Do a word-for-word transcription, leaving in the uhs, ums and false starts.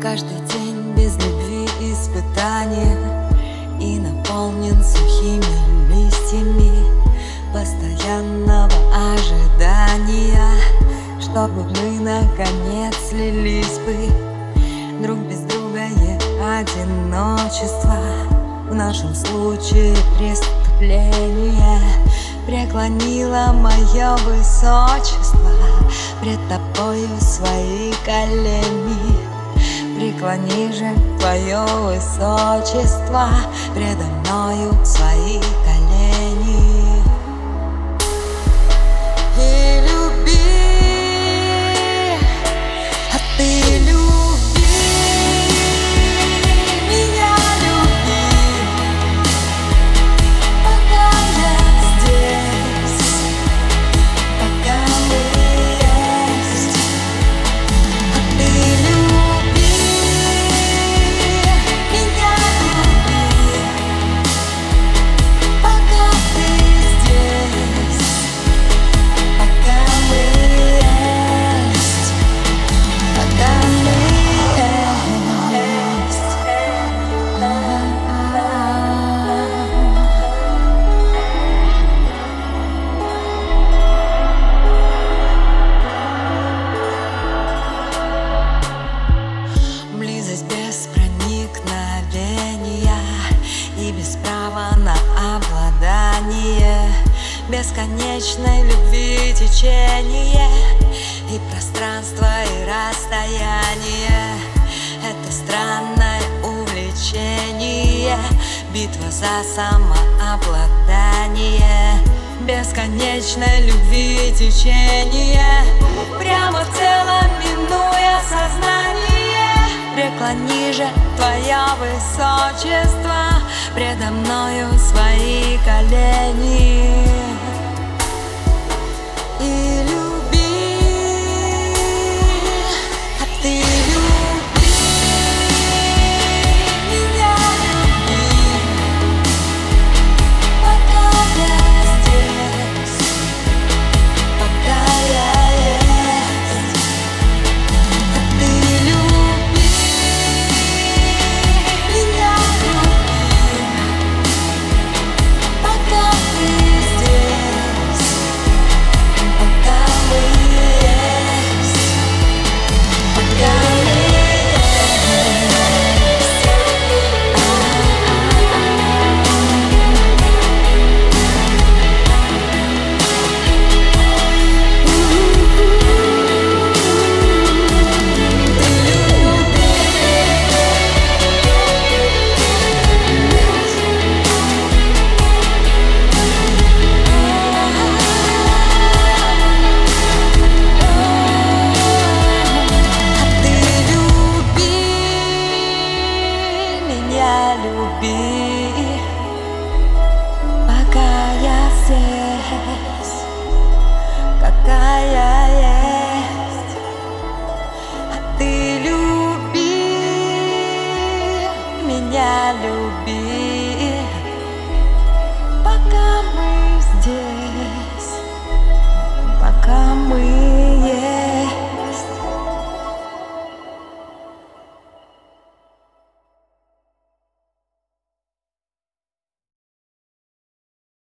Каждый день без любви испытания и наполнен сухими листьями постоянного ожидания, чтобы мы наконец слились бы. Друг без друга и одиночество, в нашем случае преступление, преклонило мое высочество пред тобою свои колени. Преклони же твое высочество предо мною свои колени. И люби, а ты люби, меня люби, пока я здесь, пока мы есть. А ты люби, меня люби, пока ты здесь, пока мы есть, пока мы есть. Близость без проникновения и без права на обладание, бесконечной любви течение и пространство, и расстояние. Это странное увлечение, битва за самообладание, бесконечной любви течение, прямо в целом минуя сознание. Преклони же твое высочество предо мною свои колени. И люби, а ты люби, меня люби, пока я здесь, пока я есть. А ты люби, меня люби, пока ты здесь, пока мы есть, пока мы есть. Люби, пока я здесь, какая есть. А ты люби, меня люби.